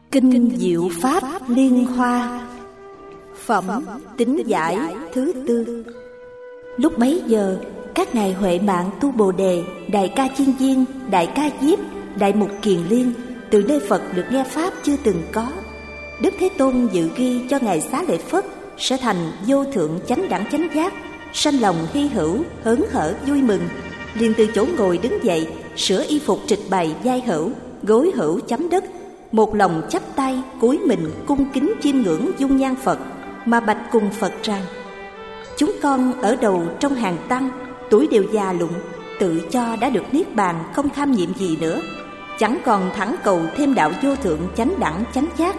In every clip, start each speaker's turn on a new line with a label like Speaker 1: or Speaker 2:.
Speaker 1: Kinh Diệu Pháp Liên Hoa. Phẩm Tính Giải thứ tư. Lúc bấy giờ, các ngài Huệ Mạng Tu Bồ Đề, Đại Ca Chiên Viên, Đại Ca Diếp, Đại Mục Kiền Liên từ nơi Phật được nghe Pháp chưa từng có. Đức Thế Tôn dự ghi cho ngài Xá Lợi Phất sẽ thành vô thượng chánh đẳng chánh giác, sanh lòng hy hữu, hớn hở vui mừng, liền từ chỗ ngồi đứng dậy, sửa y phục trịch bày vai hữu, gối hữu chấm đất, một lòng chắp tay cúi mình cung kính chiêm ngưỡng dung nhan Phật, mà bạch cùng Phật rằng: chúng con ở đầu trong hàng tăng, tuổi đều già lụng, tự cho đã được niết bàn, không tham nhiệm gì nữa, chẳng còn thẳng cầu thêm đạo vô thượng chánh đẳng chánh giác.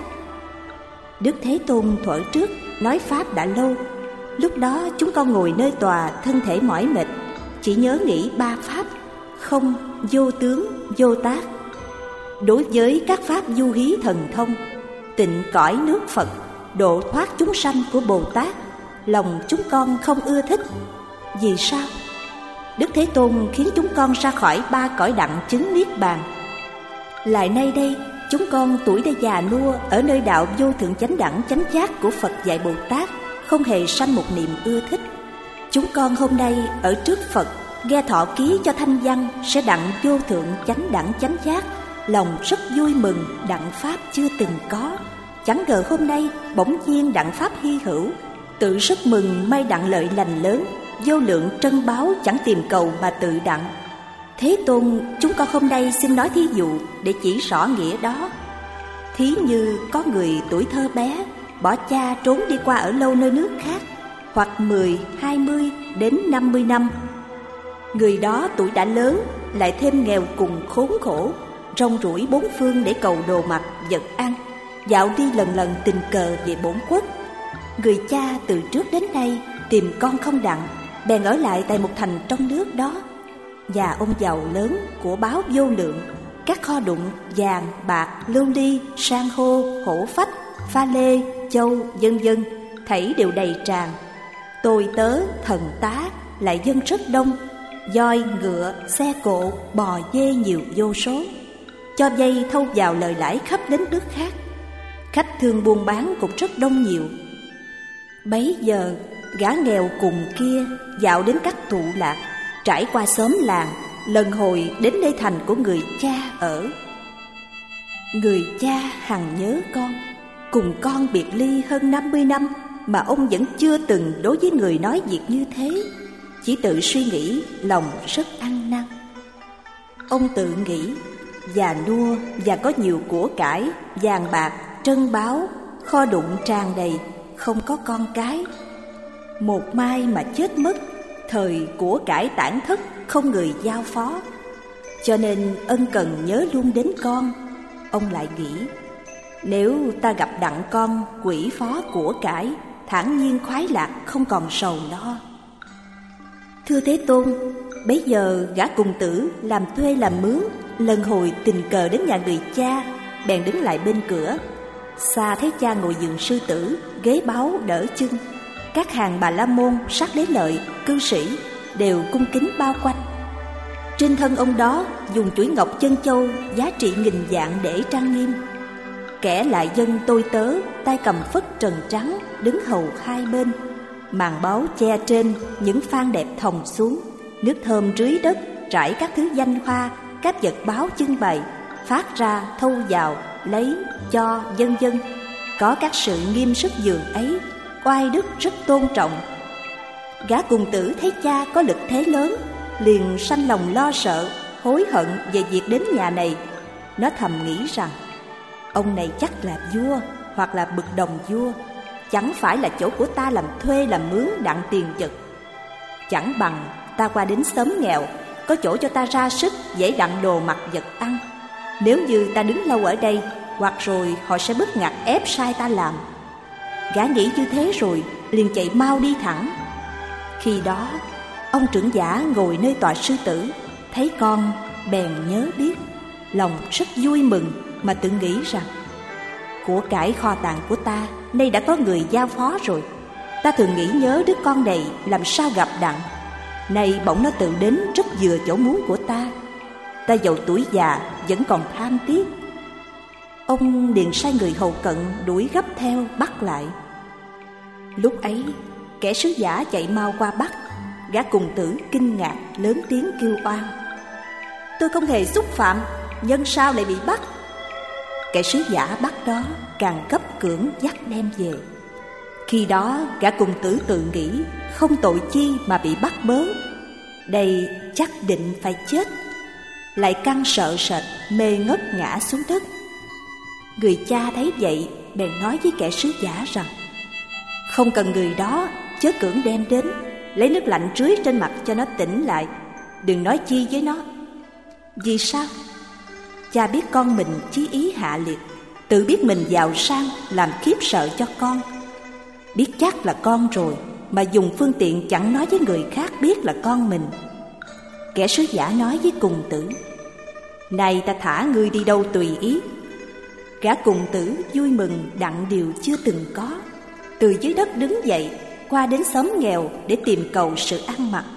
Speaker 1: Đức Thế Tôn thuở trước nói pháp đã lâu, lúc đó chúng con ngồi nơi tòa, thân thể mỏi mệt, chỉ nhớ nghĩ ba pháp: không, vô tướng, vô tác. Đối với các pháp du hí thần thông, tịnh cõi nước Phật, độ thoát chúng sanh của Bồ Tát, lòng chúng con không ưa thích. Vì sao? Đức Thế Tôn khiến chúng con ra khỏi ba cõi đặng chứng niết bàn. Lại nay đây, chúng con tuổi đã già nua, ở nơi đạo vô thượng chánh đẳng chánh giác của Phật dạy Bồ Tát, không hề sanh một niềm ưa thích. Chúng con hôm nay ở trước Phật, nghe thọ ký cho thanh văn sẽ đặng vô thượng chánh đẳng chánh giác, lòng rất vui mừng, đặng pháp chưa từng có. Chẳng ngờ hôm nay bỗng nhiên đặng pháp hy hữu, tự rất mừng may đặng lợi lành lớn, vô lượng trân báu chẳng tìm cầu mà tự đặng. Thế Tôn, chúng con hôm nay xin nói thí dụ để chỉ rõ nghĩa đó. Thí như có người tuổi thơ bé, bỏ cha trốn đi qua ở lâu nơi nước khác, hoặc 10, 20 đến 50 năm. Người đó tuổi đã lớn, lại thêm nghèo cùng khốn khổ, rong ruổi bốn phương để cầu đồ mặc vật ăn, dạo đi lần lần tình cờ về bổn quốc. Người cha từ trước đến nay tìm con không đặng, bèn ở lại tại một thành trong nước đó. Và ông giàu lớn, của báu vô lượng, các kho đụng vàng, bạc, lưu ly, san hô, hổ phách, pha lê, châu, vân vân, thảy đều đầy tràn. Tôi tớ, thần tá lại dân rất đông, voi, ngựa, xe cộ, bò, dê nhiều vô số. Cho vay thâu vào lời lãi khắp đến nước khác. Khách thương buôn bán cũng rất đông nhiều. Bấy giờ gã nghèo cùng kia dạo đến các tụ lạc, trải qua xóm làng, lần hồi đến nơi thành của người cha ở. Người cha hằng nhớ con, cùng con biệt ly hơn 50 năm, mà ông vẫn chưa từng đối với người nói việc như thế, chỉ tự suy nghĩ, lòng rất ăn năn. Ông tự nghĩ, già nua và có nhiều của cải, vàng bạc, trân báu, kho đụng tràn đầy, không có con cái. Một mai mà chết mất, thời của cải tản thất, không người giao phó, cho nên ân cần nhớ luôn đến con. Ông lại nghĩ, nếu ta gặp đặng con quỷ phó của cải, thản nhiên khoái lạc, không còn sầu lo. Thưa Thế Tôn, bấy giờ gã cùng tử làm thuê làm mướn, lần hồi tình cờ đến nhà người cha, bèn đứng lại bên cửa. Xa thấy cha ngồi giường sư tử, ghế báu đỡ chân, các hàng bà la môn, sắc đế lợi, cư sĩ đều cung kính bao quanh. Trên thân ông đó dùng chuỗi ngọc chân châu giá trị nghìn vạn để trang nghiêm. Kẻ lại dân tôi tớ, tay cầm phất trần trắng, đứng hầu hai bên. Màn báu che trên, những phan đẹp thòng xuống, nước thơm rưới đất, trải các thứ danh hoa, các vật báo trưng bày, phát ra thâu vào, lấy, cho, vân vân. Có các sự nghiêm sức giường ấy, oai đức rất tôn trọng. Gã cùng tử thấy cha có lực thế lớn, liền sanh lòng lo sợ, hối hận về việc đến nhà này. Nó thầm nghĩ rằng, ông này chắc là vua, hoặc là bậc đồng vua, chẳng phải là chỗ của ta làm thuê làm mướn đặng tiền vật. Chẳng bằng ta qua đến xóm nghèo, có chỗ cho ta ra sức, dễ đặng đồ mặc vật ăn. Nếu như ta đứng lâu ở đây, hoặc rồi họ sẽ bức ngặt ép sai ta làm. Gã nghĩ như thế rồi liền chạy mau đi thẳng. Khi đó ông trưởng giả ngồi nơi tọa sư tử, thấy con bèn nhớ biết, lòng rất vui mừng, mà tự nghĩ rằng, của cải kho tàng của ta nay đã có người giao phó rồi. Ta thường nghĩ nhớ đứa con này làm sao gặp đặng, nay bỗng nó tự đến rất vừa chỗ muốn của ta. Ta dầu tuổi già vẫn còn tham tiếc. Ông liền sai người hầu cận đuổi gấp theo bắt lại. Lúc ấy kẻ sứ giả chạy mau qua bắt. Gã cùng tử kinh ngạc lớn tiếng kêu oan: tôi không hề xúc phạm, nhân sao lại bị bắt? Kẻ sứ giả bắt đó càng gấp cưỡng dắt đem về. Khi đó gã cùng tử tự nghĩ không tội chi mà bị bắt bớ, đây chắc định phải chết, lại căng sợ sệt mê ngất ngã xuống đất. Người cha thấy vậy bèn nói với kẻ sứ giả rằng: không cần người đó, chớ cưỡng đem đến, lấy nước lạnh rưới trên mặt cho nó tỉnh lại, đừng nói chi với nó. Vì sao? Cha biết con mình chí ý hạ liệt, tự biết mình giàu sang làm khiếp sợ cho con. Biết chắc là con rồi mà dùng phương tiện chẳng nói với người khác biết là con mình. Kẻ sứ giả nói với cùng tử: này ta thả ngươi đi đâu tùy ý. Gã cùng tử vui mừng đặng điều chưa từng có, từ dưới đất đứng dậy qua đến xóm nghèo để tìm cầu sự ăn mặc.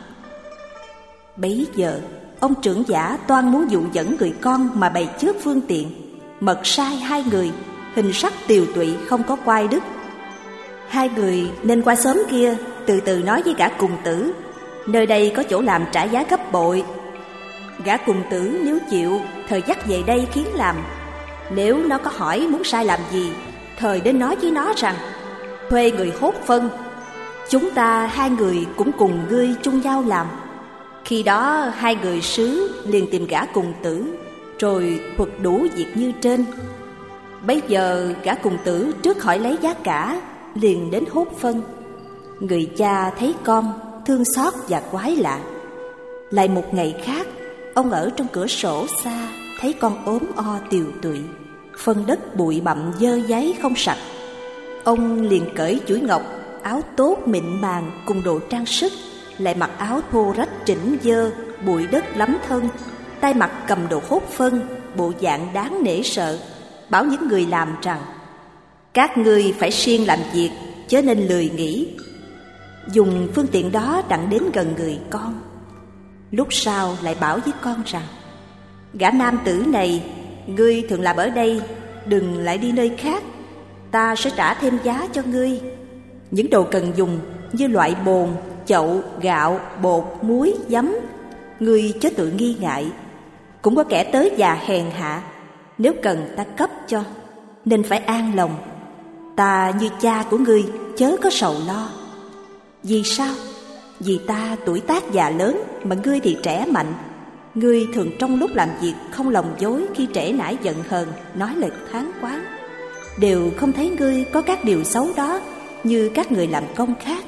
Speaker 1: Bấy giờ ông trưởng giả toan muốn dụ dẫn người con mà bày trước phương tiện, mật sai hai người, hình sắc tiều tụy không có quai đức. Hai người nên qua xóm kia từ từ nói với gã cùng tử, nơi đây có chỗ làm trả giá gấp bội. Gã cùng tử nếu chịu, thời dắt về đây khiến làm. Nếu nó có hỏi muốn sai làm gì, thời đến nói với nó rằng: thuê người hốt phân, chúng ta hai người cũng cùng ngươi chung nhau làm. Khi đó hai người sứ liền tìm gã cùng tử, rồi thuật đủ việc như trên. Bấy giờ gã cùng tử trước hỏi lấy giá cả, liền đến hốt phân. Người cha thấy con thương xót và quái lạ. Lại một ngày khác, ông ở trong cửa sổ xa thấy con ốm o tiều tụy, phân đất bụi bặm dơ dáy không sạch. Ông liền cởi chuỗi ngọc, áo tốt mịn màng cùng đồ trang sức, lại mặc áo thô rách chỉnh dơ, bụi đất lắm thân, tay mặt cầm đồ hốt phân, bộ dạng đáng nể sợ, bảo những người làm rằng: các ngươi phải siêng làm việc, chớ nên lười nghỉ. Dùng phương tiện đó đặng đến gần người con. Lúc sau lại bảo với con rằng: gã nam tử này, ngươi thường làm ở đây, đừng lại đi nơi khác, ta sẽ trả thêm giá cho ngươi. Những đồ cần dùng như loại bồn, chậu, gạo, bột, muối, giấm, ngươi chớ tự nghi ngại. Cũng có kẻ tới già hèn hạ, nếu cần ta cấp cho, nên phải an lòng. Ta như cha của ngươi, chớ có sầu lo. Vì sao? Vì ta tuổi tác già lớn, mà ngươi thì trẻ mạnh. Ngươi thường trong lúc làm việc không lòng dối, khi trễ nải giận hờn, nói lời than quán. Đều không thấy ngươi có các điều xấu đó như các người làm công khác.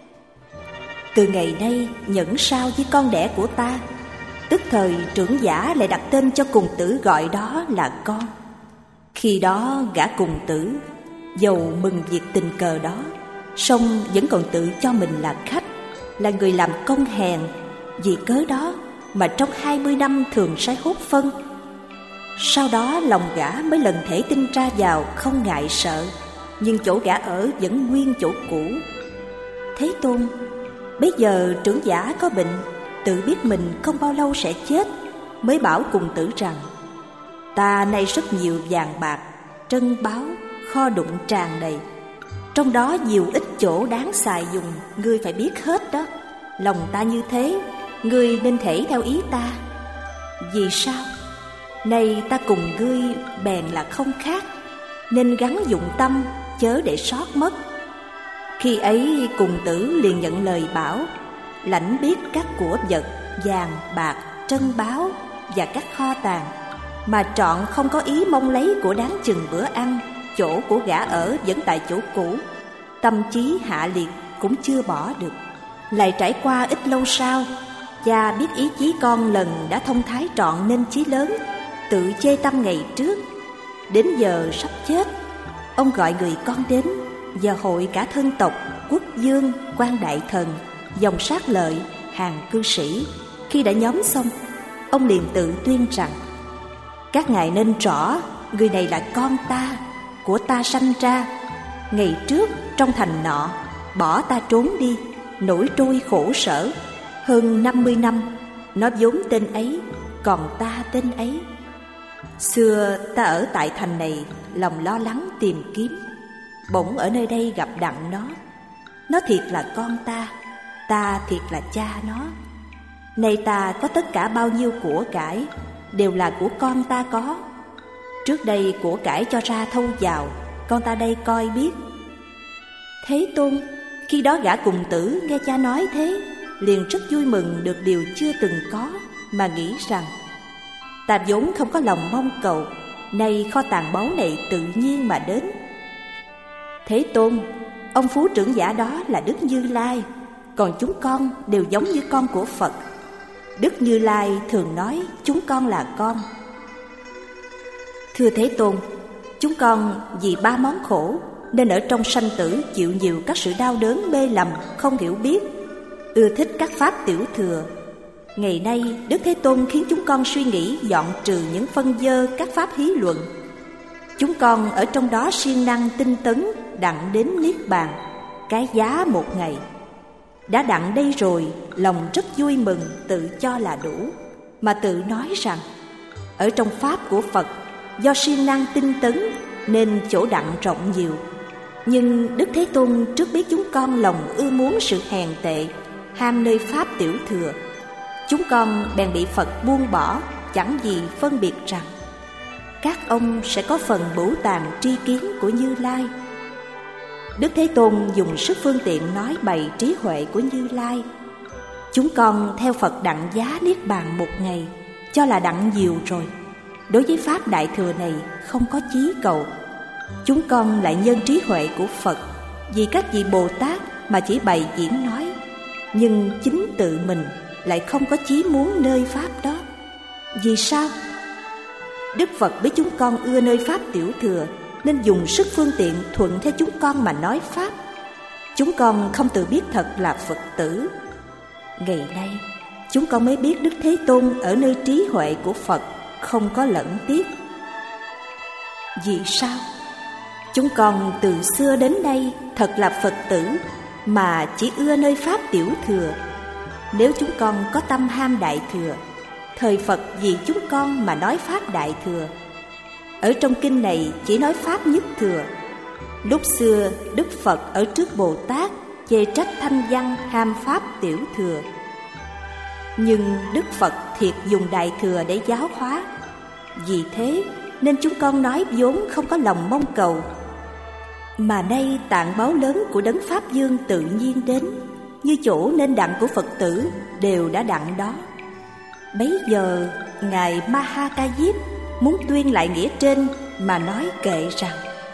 Speaker 1: Từ ngày nay nhẫn sao với con đẻ của ta. Tức thời trưởng giả lại đặt tên cho cùng tử, gọi đó là con. Khi đó gã cùng tử dầu mừng việc tình cờ đó, song vẫn còn tự cho mình là khách, là người làm công hèn. Vì cớ đó mà trong 20 năm thường sai hốt phân. Sau đó lòng gã mới lần thể tinh ra vào, không ngại sợ, nhưng chỗ gã ở vẫn nguyên chỗ cũ. Thế Tôn, bây giờ trưởng giả có bệnh, tự biết mình không bao lâu sẽ chết, mới bảo cùng tử rằng: ta nay rất nhiều vàng bạc, trân báu, kho đụng tràn đầy, trong đó nhiều ít chỗ đáng xài dùng, ngươi phải biết hết đó. Lòng ta như thế, ngươi nên thể theo ý ta. Vì sao? Nay ta cùng ngươi bèn là không khác, nên gắng dụng tâm, chớ để sót mất. Khi ấy cùng tử liền nhận lời bảo, lãnh biết các của vật, vàng, bạc, trân báu và các kho tàng, mà trọn không có ý mong lấy của đáng chừng bữa ăn. Chỗ của gã ở vẫn tại chỗ cũ, tâm trí hạ liệt cũng chưa bỏ được. Lại trải qua ít lâu sau, cha biết ý chí con lần đã thông thái trọn nên chí lớn, tự chê tâm ngày trước. Đến giờ sắp chết, ông gọi người con đến và hội cả thân tộc, quốc vương, quan đại thần, dòng sát lợi, hàng cư sĩ. Khi đã nhóm xong, ông liền tự tuyên rằng: các ngài nên rõ, người này là con ta, của ta sanh ra. Ngày trước trong thành nọ, bỏ ta trốn đi, nổi trôi khổ sở. Hơn 50 năm, nó vốn tên ấy, còn ta tên ấy. Xưa ta ở tại thành này, lòng lo lắng tìm kiếm, bỗng ở nơi đây gặp đặng nó. Nó thiệt là con ta thiệt là cha nó. Nay ta có tất cả bao nhiêu của cải, đều là của con ta có. Trước đây của cải cho ra thâu vào, con ta đây coi biết. Thế Tôn, khi đó gã cùng tử nghe cha nói thế, liền rất vui mừng được điều chưa từng có, mà nghĩ rằng ta vốn không có lòng mong cầu, nay kho tàng báu này tự nhiên mà đến. Thế Tôn, ông phú trưởng giả đó là Đức Như Lai, còn chúng con đều giống như con của Phật. Đức Như Lai thường nói chúng con là con. Thưa Thế Tôn, chúng con vì 3 món khổ nên ở trong sanh tử chịu nhiều các sự đau đớn mê lầm, không hiểu biết, ưa thích các pháp tiểu thừa. Ngày nay Đức Thế Tôn khiến chúng con suy nghĩ dọn trừ những phân dơ các pháp hí luận. Chúng con ở trong đó siêng năng tinh tấn, đặng đến niết bàn, cái giá một ngày. Đã đặng đây rồi, lòng rất vui mừng, tự cho là đủ, mà tự nói rằng ở trong pháp của Phật, do siêng năng tinh tấn nên chỗ đặng rộng nhiều. Nhưng Đức Thế Tôn trước biết chúng con lòng ưa muốn sự hèn tệ, ham nơi pháp tiểu thừa. Chúng con bèn bị Phật buông bỏ, chẳng gì phân biệt rằng các ông sẽ có phần bửu tàn tri kiến của Như Lai. Đức Thế Tôn dùng sức phương tiện nói bày trí huệ của Như Lai. Chúng con theo Phật đặng giá niết bàn một ngày, cho là đặng nhiều rồi. Đối với pháp đại thừa này không có chí cầu. Chúng con lại nhân trí huệ của Phật, vì các vị Bồ Tát mà chỉ bày diễn nói, nhưng chính tự mình lại không có chí muốn nơi pháp đó. Vì sao? Đức Phật biết chúng con ưa nơi pháp tiểu thừa, nên dùng sức phương tiện thuận theo chúng con mà nói pháp. Chúng con không tự biết thật là Phật tử. Ngày nay chúng con mới biết Đức Thế Tôn ở nơi trí huệ của Phật không có lẫn tiếc. Vì sao? Chúng con từ xưa đến nay thật là Phật tử, mà chỉ ưa nơi pháp tiểu thừa. Nếu chúng con có tâm ham đại thừa, thời Phật vì chúng con mà nói pháp đại thừa. Ở trong kinh này chỉ nói pháp nhất thừa. Lúc xưa Đức Phật ở trước Bồ Tát chê trách thanh văn ham pháp tiểu thừa. Nhưng Đức Phật thiệt dùng đại thừa để giáo hóa. Vì thế nên chúng con nói vốn không có lòng mong cầu, mà nay tạng báo lớn của Đấng Pháp Dương tự nhiên đến, như chỗ nên đặng của Phật tử đều đã đặng đó. Bấy giờ Ngài Ma Ha Ca Diếp muốn tuyên lại nghĩa trên mà nói kệ rằng: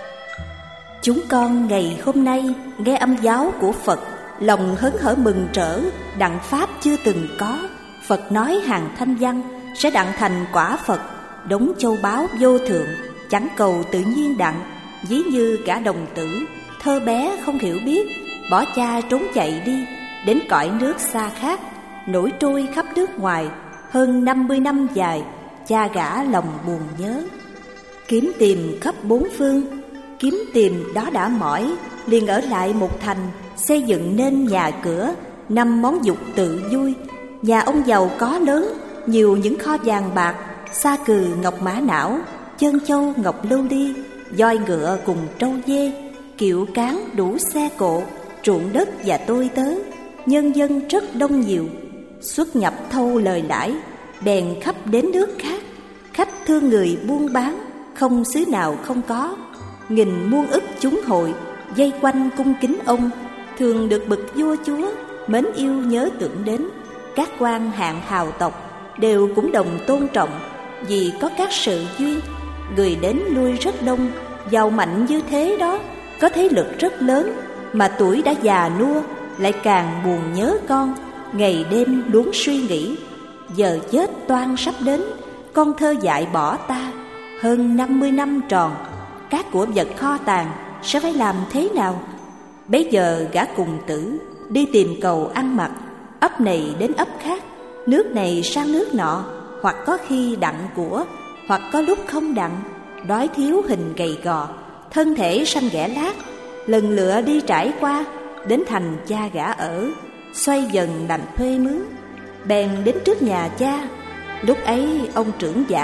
Speaker 1: chúng con ngày hôm nay nghe âm giáo của Phật, lòng hớn hở mừng rỡ, đặng pháp chưa từng có. Phật nói hàng thanh văn sẽ đặng thành quả Phật, đống châu báu vô thượng, chẳng cầu tự nhiên đặng. Ví như gã đồng tử thơ bé không hiểu biết, bỏ cha trốn chạy đi đến cõi nước xa khác, nổi trôi khắp nước ngoài. Hơn 50 năm dài, cha gã lòng buồn nhớ, kiếm tìm khắp bốn phương. Kiếm tìm đó đã mỏi, liền ở lại một thành, xây dựng nên nhà cửa, 5 món dục tự vui. Nhà ông giàu có lớn, nhiều những kho vàng bạc, sa cừ ngọc mã não, chân châu ngọc lưu ly, voi ngựa cùng trâu dê, kiệu cán đủ xe cộ, ruộng đất và tôi tớ, nhân dân rất đông nhiều. Xuất nhập thâu lời lãi, bèn khắp đến nước khác. Khách thương người buôn bán, không xứ nào không có. Nghìn muôn ức chúng hội, dây quanh cung kính ông, thường được bậc vua chúa mến yêu nhớ tưởng đến. Các quan hạng hào tộc đều cũng đồng tôn trọng, vì có các sự duyên. Người đến lui rất đông, giàu mạnh như thế đó, có thế lực rất lớn, mà tuổi đã già nua, lại càng buồn nhớ con, ngày đêm luống suy nghĩ. Giờ chết toan sắp đến, con thơ dại bỏ ta. Hơn 50 năm tròn, các của vật kho tàng sẽ phải làm thế nào? Bấy giờ gã cùng tử đi tìm cầu ăn mặc, ấp này đến ấp khác, nước này sang nước nọ, hoặc có khi đặng của, hoặc có lúc không đặng. Đói thiếu hình gầy gò, thân thể xanh ghẻ lát, lần lựa đi trải qua, đến thành cha gã ở, xoay dần làm thuê mướn. Bèn đến trước nhà cha. Lúc ấy ông trưởng giả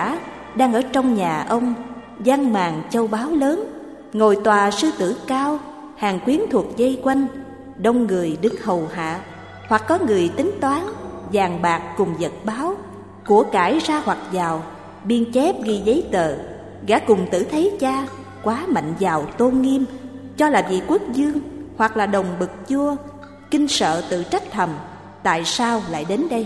Speaker 1: đang ở trong nhà ông, giăng màn châu báu lớn, ngồi tòa sư tử cao, hàng quyến thuộc dây quanh, đông người đứng hầu hạ, hoặc có người tính toán, vàng bạc cùng vật báo, của cải ra hoặc vào, biên chép ghi giấy tờ. Gã cùng tử thấy cha quá mạnh giàu tôn nghiêm, cho là vị quốc vương hoặc là đồng bậc vua, kinh sợ tự trách thầm, tại sao lại đến đây?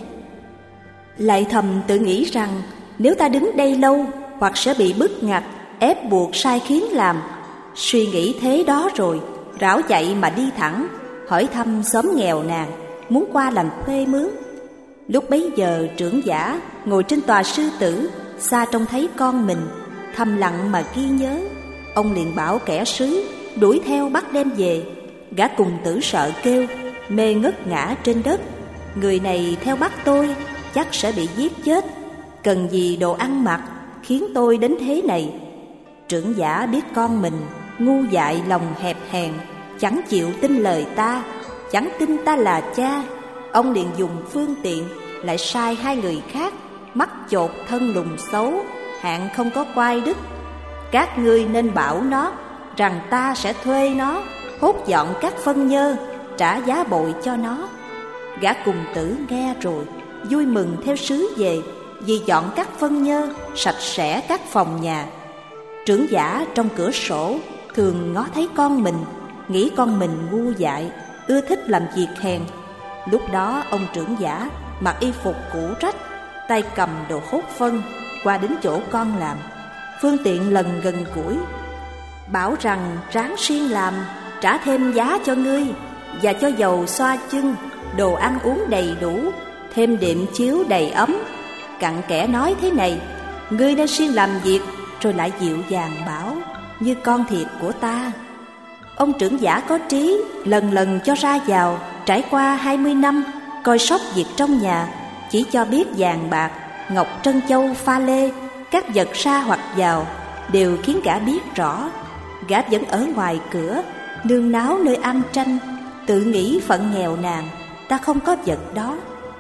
Speaker 1: Lại thầm tự nghĩ rằng nếu ta đứng đây lâu, hoặc sẽ bị bức ngặt, ép buộc sai khiến làm. Suy nghĩ thế đó rồi, rảo chạy mà đi thẳng, hỏi thăm xóm nghèo nàn, muốn qua làm thuê mướn. Lúc bấy giờ trưởng giả ngồi trên tòa sư tử, xa trông thấy con mình, thầm lặng mà ghi nhớ. Ông liền bảo kẻ sứ đuổi theo bắt đem về. Gã cùng tử sợ kêu, mê ngất ngã trên đất. Người này theo bắt tôi, chắc sẽ bị giết chết. Cần gì đồ ăn mặc khiến tôi đến thế này? Trưởng giả biết con mình ngu dại lòng hẹp hèn, chẳng chịu tin lời ta, chẳng tin ta là cha. Ông liền dùng phương tiện, lại sai hai người khác, mắt chột thân lùn xấu, hạng không có quai đức. Các ngươi nên bảo nó rằng ta sẽ thuê nó hốt dọn các phân nhơ, trả giá bội cho nó. Gã cùng tử nghe rồi, vui mừng theo sứ về, vì dọn các phân nhơ, sạch sẽ các phòng nhà. Trưởng giả trong cửa sổ thường ngó thấy con mình, nghĩ con mình ngu dại, ưa thích làm việc hèn. Lúc đó ông trưởng giả mặc y phục cũ rách, tay cầm đồ hốt phân, qua đến chỗ con làm. Phương tiện lần gần củi, bảo rằng ráng siêng làm, trả thêm giá cho ngươi, và cho dầu xoa chân, đồ ăn uống đầy đủ, thêm đệm chiếu đầy ấm. Cặn kẽ nói thế này, ngươi nên siêng làm việc, rồi lại dịu dàng bảo, như con thiệt của ta. Ông trưởng giả có trí, lần lần cho ra vào. Trải qua 20 năm coi sóc việc trong nhà, chỉ cho biết vàng bạc, ngọc trân châu pha lê, các vật ra hoặc vào đều khiến gã biết rõ. Gã vẫn ở ngoài cửa, nương náo nơi am tranh, tự nghĩ phận nghèo nàn, ta không có vật đó.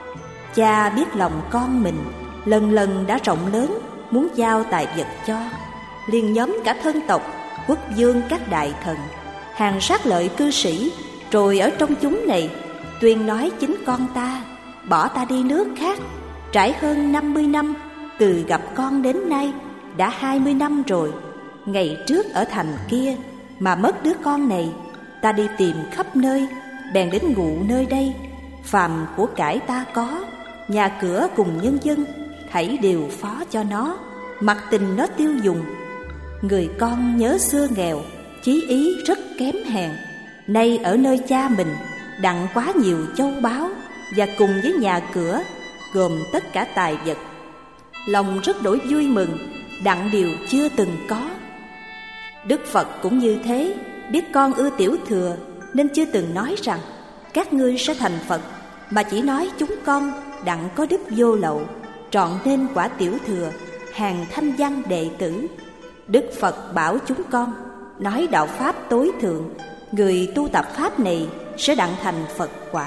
Speaker 1: Cha biết lòng con mình, lần lần đã rộng lớn, muốn giao tài vật cho. Liền nhóm cả thân tộc, quốc vương các đại thần, hàng sát lợi cư sĩ, rồi ở trong chúng này tuyên nói chính con ta bỏ ta đi nước khác. Trải hơn 50 năm từ gặp con đến nay, đã 20 năm rồi. Ngày trước ở thành kia mà mất đứa con này, ta đi tìm khắp nơi, bèn đến ngụ nơi đây. Phàm của cải ta có, nhà cửa cùng nhân dân, thảy đều phó cho nó, mặc tình nó tiêu dùng. Người con nhớ xưa nghèo, chí ý rất kém hèn, nay ở nơi cha mình đặng quá nhiều châu báu, và cùng với nhà cửa gồm tất cả tài vật. Lòng rất đổi vui mừng, đặng điều chưa từng có. Đức Phật cũng như thế, biết con ưa tiểu thừa, nên chưa từng nói rằng các ngươi sẽ thành Phật, mà chỉ nói chúng con đặng có đức vô lậu, trọn nên quả tiểu thừa, hàng thanh văn đệ tử. Đức Phật bảo chúng con nói đạo pháp tối thượng, người tu tập pháp này sẽ đặng thành Phật quả.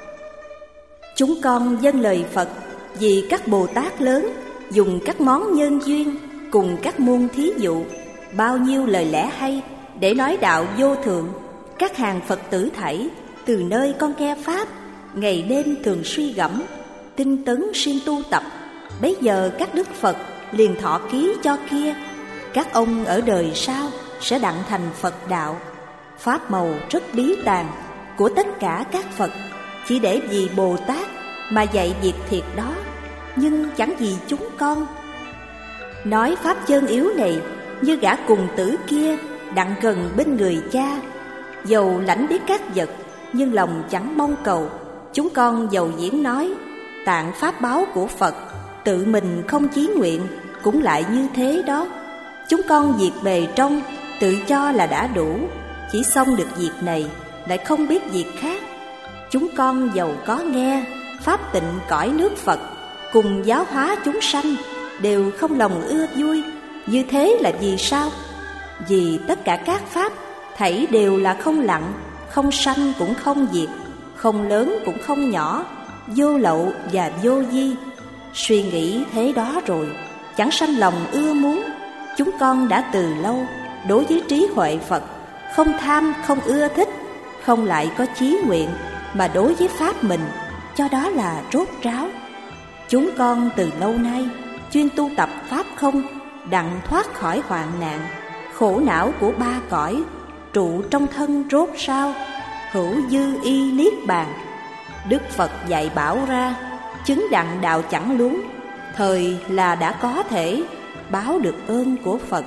Speaker 1: Chúng con dâng lời Phật vì các Bồ Tát lớn dùng các món nhân duyên cùng các môn thí dụ, bao nhiêu lời lẽ hay để nói đạo vô thượng. Các hàng Phật tử thảy từ nơi con nghe pháp, ngày đêm thường suy gẫm, tinh tấn siêng tu tập. Bấy giờ các đức Phật liền thọ ký cho kia, các ông ở đời sau sẽ đặng thành Phật đạo. Pháp màu rất bí tàng của tất cả các Phật, chỉ để vì Bồ Tát mà dạy việc thiệt đó, nhưng chẳng vì chúng con. Nói pháp chân yếu này như gã cùng tử kia đặng gần bên người cha, dầu lãnh biết các vật nhưng lòng chẳng mong cầu. Chúng con dầu diễn nói tạng pháp báo của Phật, tự mình không chí nguyện cũng lại như thế đó. Chúng con việc bề trong tự cho là đã đủ, chỉ xong được việc này lại không biết việc khác. Chúng con dầu có nghe pháp tịnh cõi nước Phật, cùng giáo hóa chúng sanh, đều không lòng ưa vui. Như thế là vì sao? Vì tất cả các pháp thảy đều là không lặng, không sanh cũng không diệt, không lớn cũng không nhỏ, vô lậu và vô vi. Suy nghĩ thế đó rồi, chẳng sanh lòng ưa muốn. Chúng con đã từ lâu đối với trí huệ Phật không tham, không ưa thích, không lại có chí nguyện, mà đối với pháp mình cho đó là rốt ráo. Chúng con từ lâu nay chuyên tu tập pháp không, đặng thoát khỏi hoạn nạn, khổ não của ba cõi, trụ trong thân rốt ráo, hữu dư y niết bàn. Đức Phật dạy bảo ra, chứng đặng đạo chẳng luống, thời là đã có thể báo được ơn của Phật.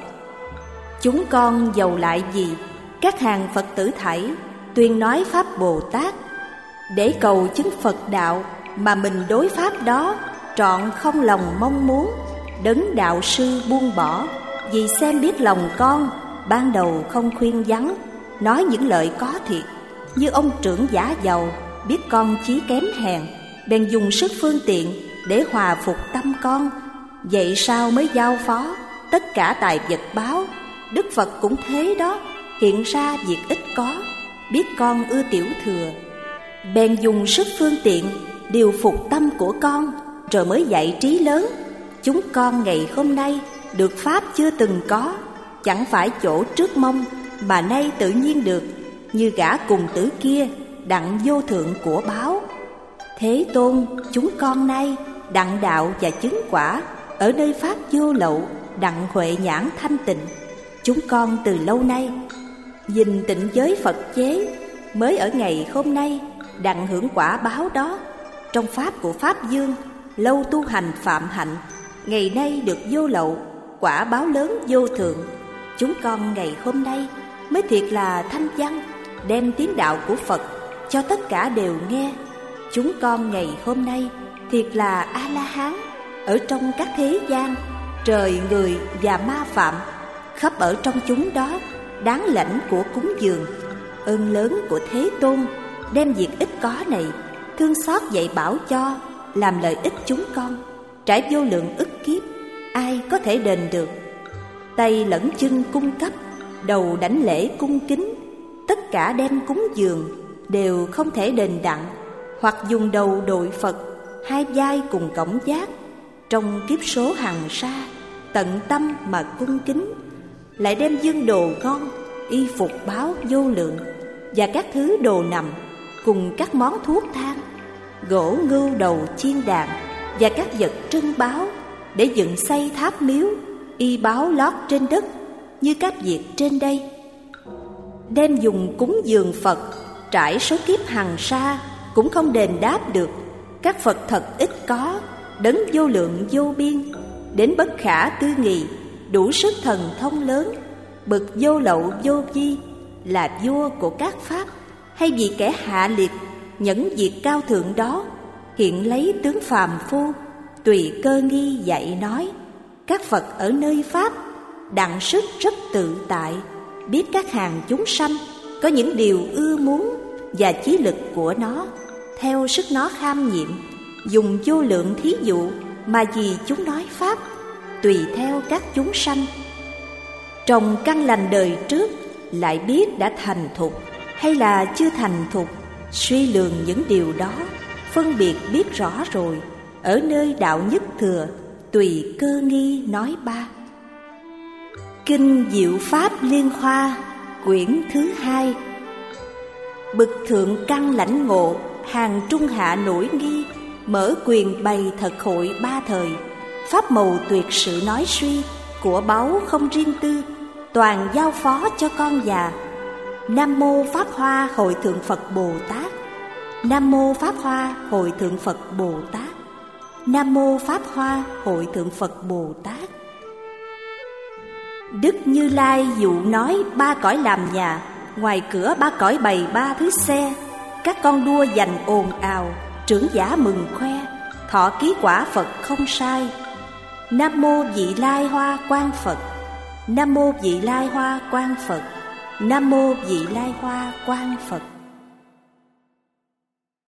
Speaker 1: Chúng con dầu lại gì, các hàng Phật tử thảy tuyên nói pháp Bồ Tát, để cầu chứng Phật đạo mà mình đối pháp đó trọn không lòng mong muốn. Đấng đạo sư buông bỏ, vì xem biết lòng con, ban đầu không khuyên vắng, nói những lời có thiệt. Như ông trưởng giả giàu, biết con chí kém hèn, bèn dùng sức phương tiện để hòa phục tâm con. Vậy sao mới giao phó tất cả tài vật báo. Đức Phật cũng thế đó, hiện ra việc ít có, biết con ưa tiểu thừa, bèn dùng sức phương tiện điều phục tâm của con, rồi mới dạy trí lớn. Chúng con ngày hôm nay được pháp chưa từng có, chẳng phải chỗ trước mong, mà nay tự nhiên được, như gã cùng tử kia đặng vô thượng của báo. Thế Tôn, chúng con nay đặng đạo và chứng quả, ở nơi pháp vô lậu, đặng huệ nhãn thanh tịnh. Chúng con từ lâu nay nhìn tịnh giới Phật chế, mới ở ngày hôm nay đặng hưởng quả báo đó. Trong pháp của Pháp Dương, lâu tu hành phạm hạnh, ngày nay được vô lậu, quả báo lớn vô thượng. Chúng con ngày hôm nay mới thiệt là thanh văn, đem tiếng đạo của Phật cho tất cả đều nghe. Chúng con ngày hôm nay thiệt là A-la-hán, ở trong các thế gian, trời, người và ma phạm, khắp ở trong chúng đó, đáng lãnh của cúng dường. Ơn lớn của Thế Tôn đem việc ít có này thương xót dạy bảo cho, làm lợi ích chúng con, trải vô lượng ức kiếp, ai có thể đền được. Tay lẫn chân cung cấp, đầu đảnh lễ cung kính, tất cả đem cúng dường đều không thể đền đặng. Hoặc dùng đầu đội Phật, hai vai cùng cổng giác, trong kiếp số hằng sa tận tâm mà cung kính, lại đem dương đồ ngon, y phục báo vô lượng, và các thứ đồ nằm, cùng các món thuốc thang, gỗ ngưu đầu chiên đàn, và các vật trân báo, để dựng xây tháp miếu, y báo lót trên đất, như các việc trên đây. Đem dùng cúng dường Phật, trải số kiếp hằng sa, cũng không đền đáp được. Các Phật thật ít có, đấng vô lượng vô biên, đến bất khả tư nghị, đủ sức thần thông lớn, bậc vô lậu vô vi, là vua của các pháp. Hay vì kẻ hạ liệt nhẫn việc cao thượng đó, hiện lấy tướng phàm phu, tùy cơ nghi dạy nói. Các Phật ở nơi pháp đặng sức rất tự tại, biết các hàng chúng sanh có những điều ưa muốn, và chí lực của nó theo sức nó kham nhiệm, dùng vô lượng thí dụ mà vì chúng nói pháp, tùy theo các chúng sanh. Trồng căn lành đời trước, lại biết đã thành thục hay là chưa thành thục, suy lường những điều đó, phân biệt biết rõ rồi, ở nơi đạo nhất thừa, tùy cơ nghi nói ba. Kinh Diệu Pháp Liên Hoa, quyển thứ 2. Bậc thượng căn lãnh ngộ, hàng trung hạ nổi nghi, mở quyền bày thật hội ba thời, pháp màu tuyệt sự nói suy, của báu không riêng tư, toàn giao phó cho con già. Nam mô Pháp Hoa Hội Thượng Phật Bồ Tát. Nam mô Pháp Hoa Hội Thượng Phật Bồ Tát. Nam mô Pháp Hoa Hội Thượng Phật Bồ Tát. Đức Như Lai dụ nói ba cõi làm nhà, ngoài cửa ba cõi bày ba thứ xe. Các con đua giành ồn ào, trưởng giả mừng khoe, thọ ký quả Phật không sai. Nam mô Vị Lai Hoa Quang Phật. Nam mô Vị Lai Hoa Quang Phật. Nam mô Vị Lai Hoa Quang Phật.